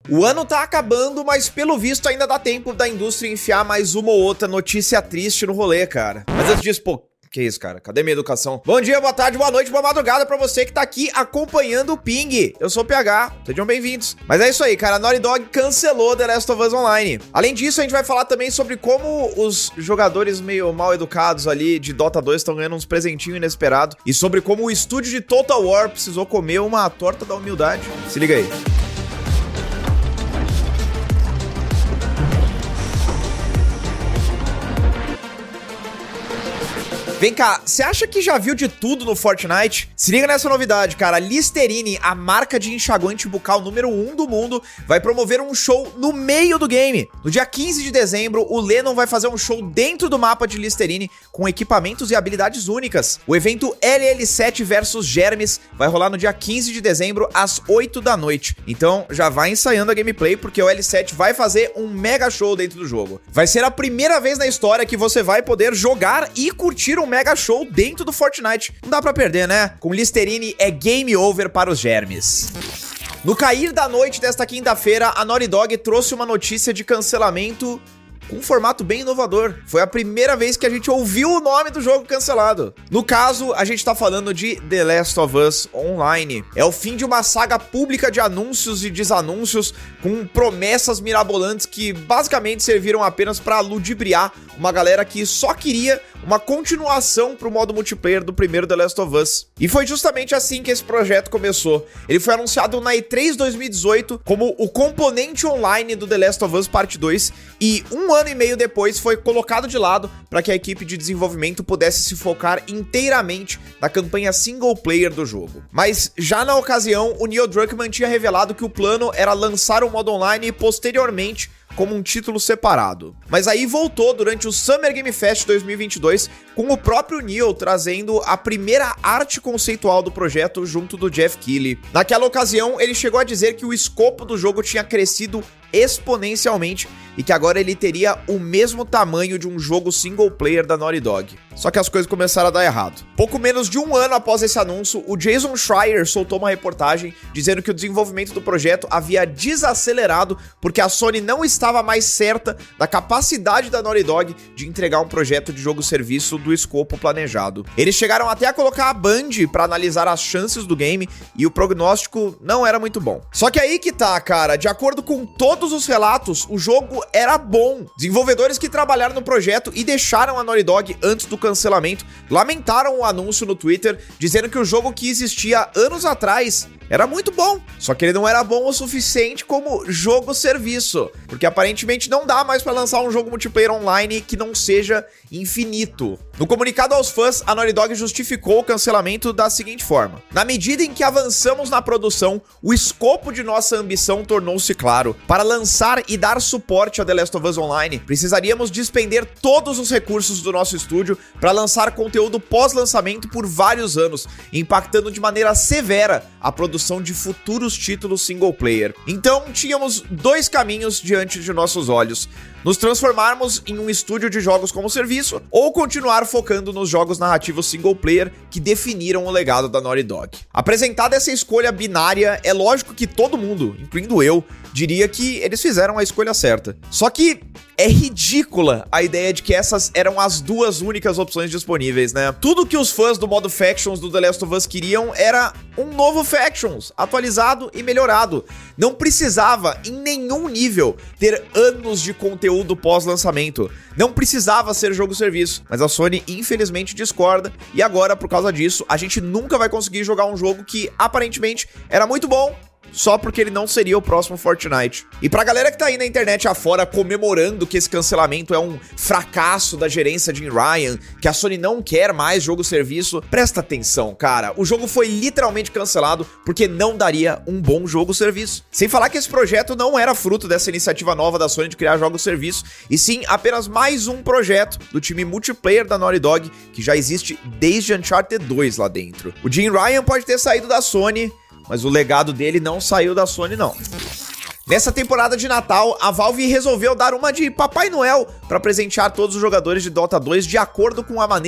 O ano tá acabando, mas pelo visto ainda dá tempo da indústria enfiar mais uma ou outra notícia triste no rolê, cara. Mas antes disso, pô, que isso, cara? Cadê minha educação? Bom dia, boa tarde, boa noite, boa madrugada pra você que tá aqui acompanhando o Ping. Eu sou o PH, sejam bem-vindos. Mas é isso aí, cara, a Naughty Dog cancelou The Last of Us Online. Além disso, a gente vai falar também sobre como os jogadores meio mal educados ali de Dota 2 estão ganhando uns presentinhos inesperados. E sobre como o estúdio de Total War precisou comer uma torta da humildade. Se liga aí. Vem cá, você acha que já viu de tudo no Fortnite? Se liga nessa novidade, cara. Listerine, a marca de enxaguante bucal número 1 do mundo, vai promover um show no meio do game. No dia 15 de dezembro, o Lennon vai fazer um show dentro do mapa de Listerine com equipamentos e habilidades únicas. O evento LL7 vs Germes vai rolar no dia 15 de dezembro, às 8 da noite. Então, já vai ensaiando a gameplay, porque o L7 vai fazer um mega show dentro do jogo. Vai ser a primeira vez na história que você vai poder jogar e curtir um mega show dentro do Fortnite. Não dá pra perder, né? Com Listerine é game over para os germes. No cair da noite desta quinta-feira, a Naughty Dog trouxe uma notícia de cancelamento com um formato bem inovador. Foi a primeira vez que a gente ouviu o nome do jogo cancelado. No caso, a gente tá falando de The Last of Us Online. É o fim de uma saga pública de anúncios e desanúncios com promessas mirabolantes que basicamente serviram apenas pra ludibriar uma galera que só queria uma continuação pro modo multiplayer do primeiro The Last of Us. E foi justamente assim que esse projeto começou. Ele foi anunciado na E3 2018 como o componente online do The Last of Us Parte 2 e um ano e meio depois foi colocado de lado para que a equipe de desenvolvimento pudesse se focar inteiramente na campanha single player do jogo. Mas já na ocasião, o Neil Druckmann tinha revelado que o plano era lançar o modo online posteriormente como um título separado. Mas aí voltou durante o Summer Game Fest 2022 com o próprio Neil trazendo a primeira arte conceitual do projeto junto do Jeff Keighley. Naquela ocasião, ele chegou a dizer que o escopo do jogo tinha crescido exponencialmente e que agora ele teria o mesmo tamanho de um jogo single player da Naughty Dog. Só que as coisas começaram a dar errado. Pouco menos de um ano após esse anúncio, o Jason Schreier soltou uma reportagem dizendo que o desenvolvimento do projeto havia desacelerado porque a Sony não estava mais certa da capacidade da Naughty Dog de entregar um projeto de jogo-serviço do escopo planejado. Eles chegaram até a colocar a Band para analisar as chances do game e o prognóstico não era muito bom. Só que aí que tá, cara, de acordo com todos os relatos, o jogo era bom. Desenvolvedores que trabalharam no projeto e deixaram a Naughty Dog antes do cancelamento lamentaram o anúncio no Twitter, dizendo que o jogo que existia anos atrás era muito bom, só que ele não era bom o suficiente como jogo-serviço, porque aparentemente não dá mais pra lançar um jogo multiplayer online que não seja infinito. No comunicado aos fãs, a Naughty Dog justificou o cancelamento da seguinte forma: na medida em que avançamos na produção, o escopo de nossa ambição tornou-se claro. Para lançar e dar suporte a The Last of Us Online, precisaríamos despender todos os recursos do nosso estúdio para lançar conteúdo pós-lançamento por vários anos, impactando de maneira severa a produção de futuros títulos single player. Então, tínhamos dois caminhos diante de nossos olhos: nos transformarmos em um estúdio de jogos como serviço, ou continuar focando nos jogos narrativos single player que definiram o legado da Naughty Dog. Apresentada essa escolha binária, é lógico que todo mundo, incluindo eu, diria que eles fizeram a escolha certa. Só que é ridícula a ideia de que essas eram as duas únicas opções disponíveis, né? Tudo que os fãs do modo Factions do The Last of Us queriam era um novo Factions, atualizado e melhorado. Não precisava, em nenhum nível, ter anos de conteúdo pós-lançamento. Não precisava ser jogo-serviço. Mas a Sony, infelizmente, discorda. E agora, por causa disso, a gente nunca vai conseguir jogar um jogo que, aparentemente, era muito bom, só porque ele não seria o próximo Fortnite. E pra galera que tá aí na internet afora comemorando que esse cancelamento é um fracasso da gerência de Ryan, que a Sony não quer mais jogo-serviço, presta atenção, cara. O jogo foi literalmente cancelado porque não daria um bom jogo-serviço. Sem falar que esse projeto não era fruto dessa iniciativa nova da Sony de criar jogos-serviço, e sim apenas mais um projeto do time multiplayer da Naughty Dog, que já existe desde Uncharted 2 lá dentro. O Jim Ryan pode ter saído da Sony, mas o legado dele não saiu da Sony, não. Nessa temporada de Natal, a Valve resolveu dar uma de Papai Noel para presentear todos os jogadores de Dota 2 de acordo com a maneira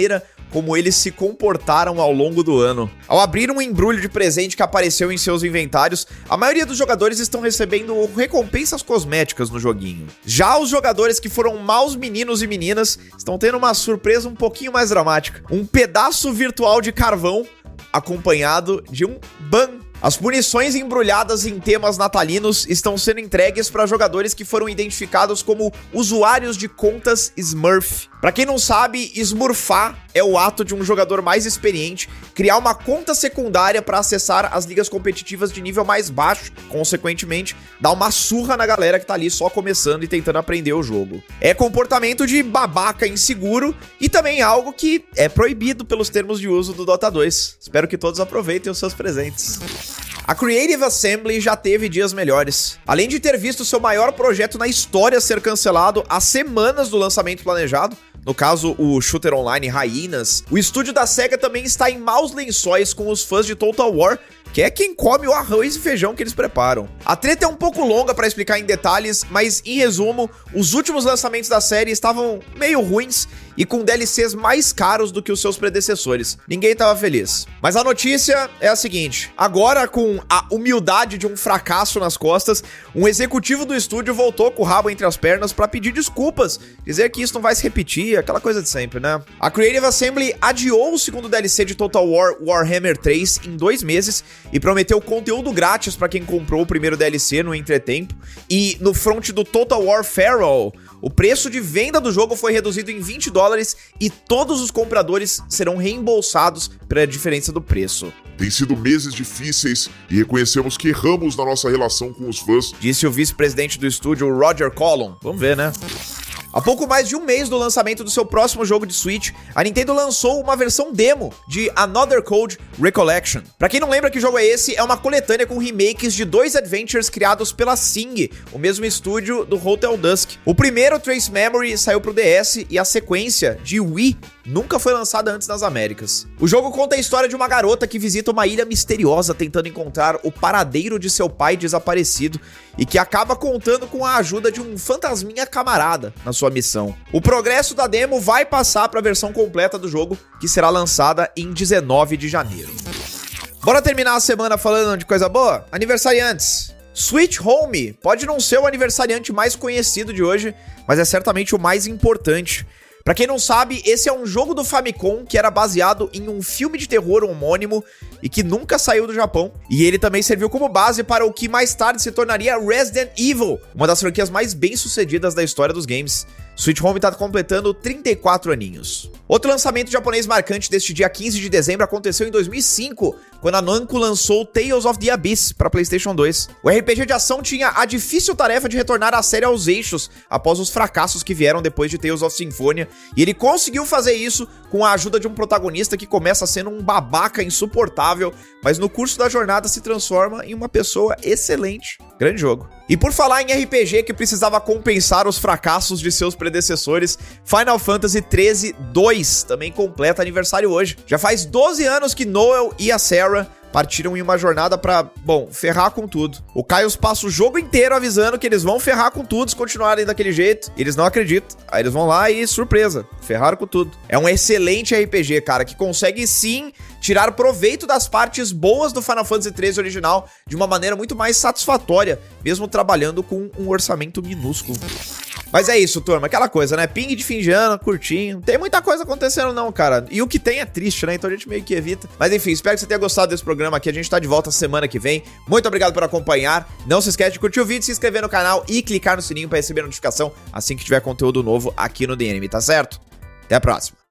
como eles se comportaram ao longo do ano. Ao abrir um embrulho de presente que apareceu em seus inventários, a maioria dos jogadores estão recebendo recompensas cosméticas no joguinho. Já os jogadores que foram maus meninos e meninas estão tendo uma surpresa um pouquinho mais dramática. Um pedaço virtual de carvão acompanhado de um ban. As punições embrulhadas em temas natalinos estão sendo entregues para jogadores que foram identificados como usuários de contas Smurf. Para quem não sabe, smurfar é o ato de um jogador mais experiente criar uma conta secundária para acessar as ligas competitivas de nível mais baixo, consequentemente, dar uma surra na galera que tá ali só começando e tentando aprender o jogo. É comportamento de babaca inseguro e também algo que é proibido pelos termos de uso do Dota 2. Espero que todos aproveitem os seus presentes. A Creative Assembly já teve dias melhores. Além de ter visto seu maior projeto na história ser cancelado há semanas do lançamento planejado, no caso o shooter online Hyenas, o estúdio da SEGA também está em maus lençóis com os fãs de Total War, que é quem come o arroz e feijão que eles preparam. A treta é um pouco longa pra explicar em detalhes, mas em resumo, os últimos lançamentos da série estavam meio ruins e com DLCs mais caros do que os seus predecessores. Ninguém tava feliz. Mas a notícia é a seguinte: agora, com a humildade de um fracasso nas costas, um executivo do estúdio voltou com o rabo entre as pernas pra pedir desculpas, dizer que isso não vai se repetir, aquela coisa de sempre, né? A Creative Assembly adiou o segundo DLC de Total War Warhammer 3 em 2 meses e prometeu conteúdo grátis pra quem comprou o primeiro DLC no entretempo. E no front do Total War Feral, o preço de venda do jogo foi reduzido em $20 e todos os compradores serão reembolsados pela diferença do preço. Tem sido meses difíceis e reconhecemos que erramos na nossa relação com os fãs, disse o vice-presidente do estúdio, Roger Collum. Vamos ver, né? Há pouco mais de um mês do lançamento do seu próximo jogo de Switch, a Nintendo lançou uma versão demo de Another Code Recollection. Pra quem não lembra que jogo é esse, é uma coletânea com remakes de 2 adventures criados pela Sing, o mesmo estúdio do Hotel Dusk. O primeiro, Trace Memory, saiu pro DS e a sequência, de Wii, nunca foi lançada antes nas Américas. O jogo conta a história de uma garota que visita uma ilha misteriosa tentando encontrar o paradeiro de seu pai desaparecido e que acaba contando com a ajuda de um fantasminha camarada na sua missão. O progresso da demo vai passar para a versão completa do jogo, que será lançada em 19 de janeiro. Bora terminar a semana falando de coisa boa? Aniversariantes. Sweet Home pode não ser o aniversariante mais conhecido de hoje, mas é certamente o mais importante. Pra quem não sabe, esse é um jogo do Famicom que era baseado em um filme de terror homônimo e que nunca saiu do Japão. E ele também serviu como base para o que mais tarde se tornaria Resident Evil, uma das franquias mais bem-sucedidas da história dos games. Sweet Home tá completando 34 aninhos. Outro lançamento japonês marcante deste dia 15 de dezembro aconteceu em 2005, quando a Namco lançou Tales of the Abyss para PlayStation 2. O RPG de ação tinha a difícil tarefa de retornar a série aos eixos após os fracassos que vieram depois de Tales of Symphonia, e ele conseguiu fazer isso com a ajuda de um protagonista que começa sendo um babaca insuportável, mas no curso da jornada se transforma em uma pessoa excelente. Grande jogo. E por falar em RPG que precisava compensar os fracassos de seus predecessores, Final Fantasy XIII-2 também completa aniversário hoje. Já faz 12 anos que Noel e a Sarah partiram em uma jornada pra, ferrar com tudo. O Caius passa o jogo inteiro avisando que eles vão ferrar com tudo se continuarem daquele jeito. Eles não acreditam. Aí eles vão lá e, surpresa, ferraram com tudo. É um excelente RPG, cara, que consegue sim tirar proveito das partes boas do Final Fantasy XIII original de uma maneira muito mais satisfatória, mesmo trabalhando com um orçamento minúsculo. Mas é isso, turma, aquela coisa, né? Ping de fim de ano, curtinho. Não tem muita coisa acontecendo não, cara. E o que tem é triste, né? Então a gente meio que evita. Mas enfim, espero que você tenha gostado desse programa aqui. A gente tá de volta semana que vem. Muito obrigado por acompanhar. Não se esquece de curtir o vídeo, se inscrever no canal e clicar no sininho pra receber notificação assim que tiver conteúdo novo aqui no The Enemy, tá certo? Até a próxima.